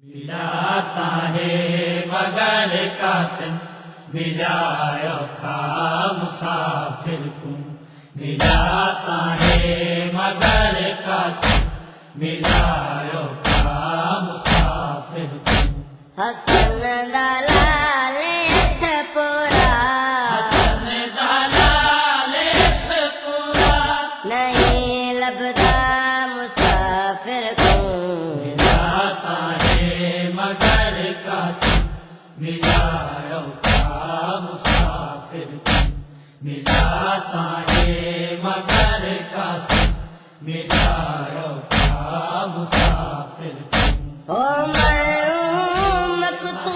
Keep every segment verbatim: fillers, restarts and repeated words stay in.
ملاتا ہے مگر قاسم ملایا تھا مسافر کو، ملاتا ہے مگر قاسم ملایا تھا مسافر کو۔ حسن دلال پورا، حسن دلال پورا، نہیں لبدا مسافر کو، ملاتا ہے مگر قاسم ملایا تھا مسافر کو، ملاتا ہے مگر قاسم ملایا تھا مسافر کو۔ او میں مقتول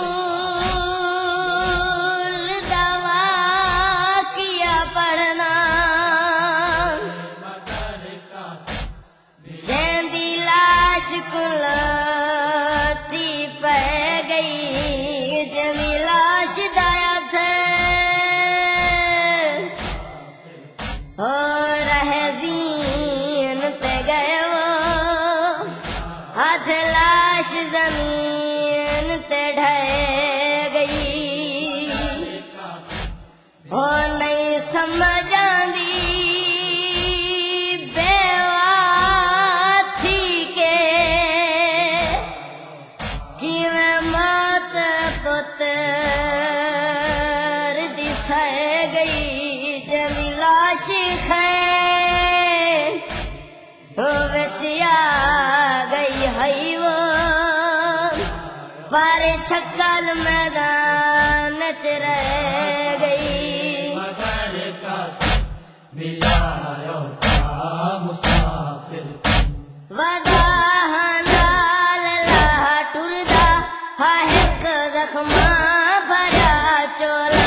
دوا کیا پڑھنا، جیندی لاش کلتی پہ گئی، جیندی لاش دایا تھے ہو رہے زین تے گئے وہ، ہاتھ لاش زمین تے ڈھے گئی، ہو نہیں سمجھاں دی بیوہ تھی کہ کیویں موت پتر دی کھائے گئی، جمی لاش کھائے وہ بچیا گئی ہے وہ، پر شکل میدان چ رہ گئی، مگر قاسم ملایا تھا مسافر کو۔ ودا نال لاہ ٹردا ہا ہک زخماں بھرا چولا،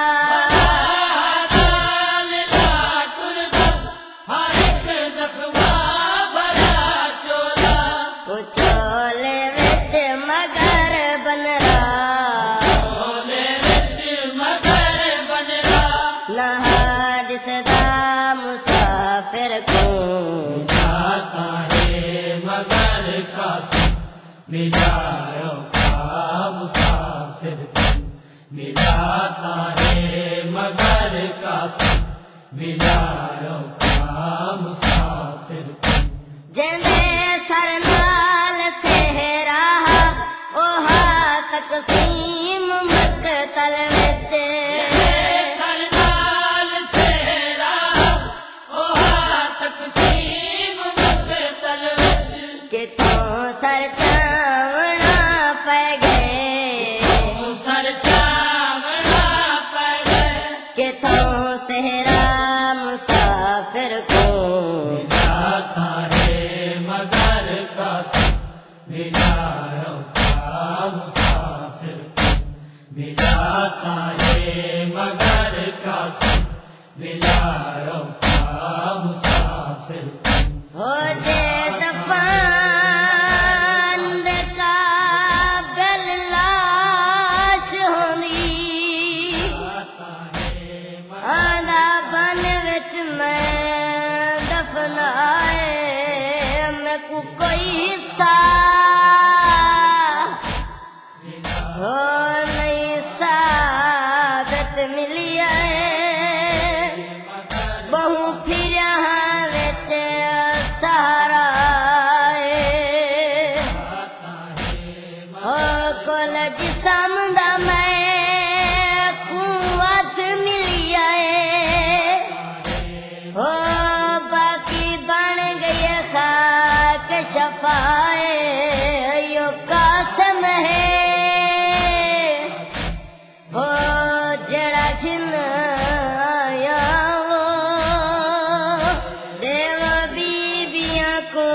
وہ چولے وچ مگر بن نہا دسدا مسافر کو، ملاتا ہے مگر قاسم ملایا تھا مسافر کو، ملاتا ہے مگر قاسم ملایا تھا مسافر کو۔ جنے سر نال سہرا اوہا تقسیم مقتل وچ، کتوں سر چاونا پہ گئے، کتوں سہرا مسافر کو، ملاتا ہے مگر قاسم ملایا تھا مسافر کو، ملاتا ہے مگر قاسم ملایا تھا مسافر کو۔ ہو جے دفن قابل لاش ہوندی، آندا بن وچ میں دفنائے، میں کو کوئی حصہ ہو نہیں ثابت ملی ہے، بہو پھریا وچ سہارا ہے، ہو کول جسم دا میں قوت ملی ہے، ہو باقی بن گئی خاک شفائے، یو قاسم ہے ہو جڑا جن آیا وہ دیو بیبیاں کو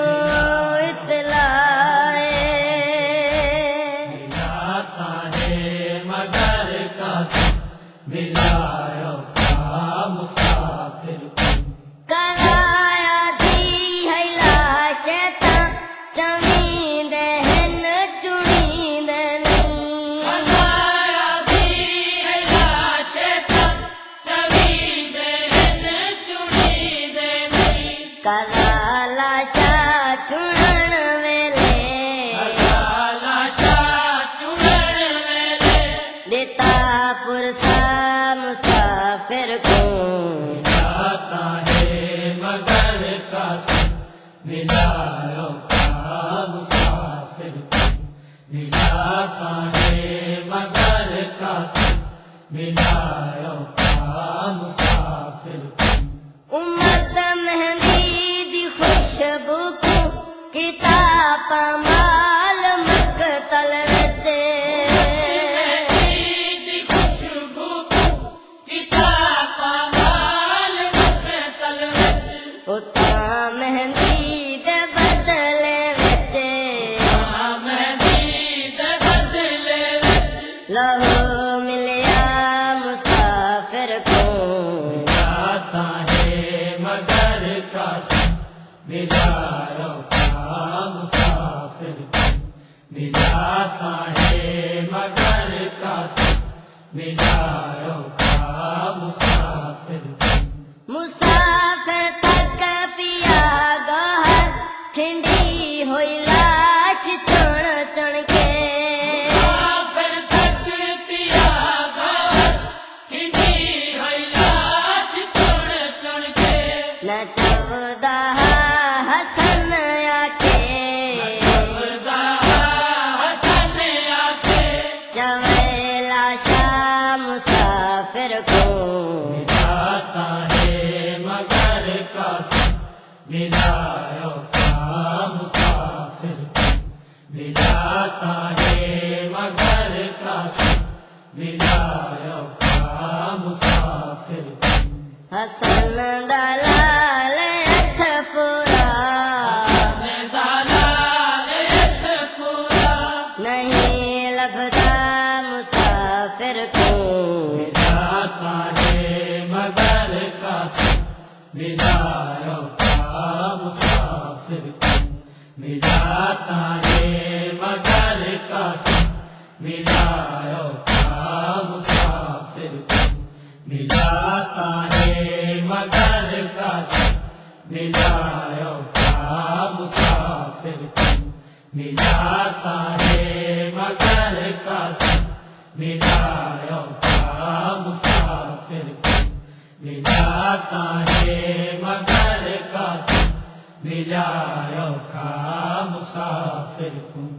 اطلاع ہے، ملاتا ہے ملاتا ہے مگر کا ملایا کا مسافر کو امت مہندی دی خوشبو کو کتاب مال مقتل وچ دی خوشبو کتاب مال مقتل وچ اتا مہندی دے بدلے وچ مہندی دے بدلے وچ لہو ملیا مسافر کو ملاتا ہے مگر کا ملایا کا مسافر کو ملاتا ہے مگر کا ملایا کا مسافر کو مسافر تک پیا گہر کھنڈی ہوئی لاش چن چن کے مسافر تک پیا گا کھنڈی ہوئی لاش چڑ چڑ کے نہ چودہ حسن آکے خدا حسن آکے جوے لاشا مسافر کو ملاتا ہے مگر کا ملایا کا مسافر کو ملاتا ہے مگر کا ملایا کا مسافر کو حسن دلال اٹھ پورا نہیں لبھتا مسافر کو ملاتا ہے مگر کا ملایا کا مسافر کو ملاتا ہے مگر کا ملایا کا مسافر کو ملاتا ہے مگر کا ملایا کا مسافر کو ملاتا ہے مگر کا ملایا کا مسافر کو ملاتا ہے مگر کا ملایا کا مسافر کو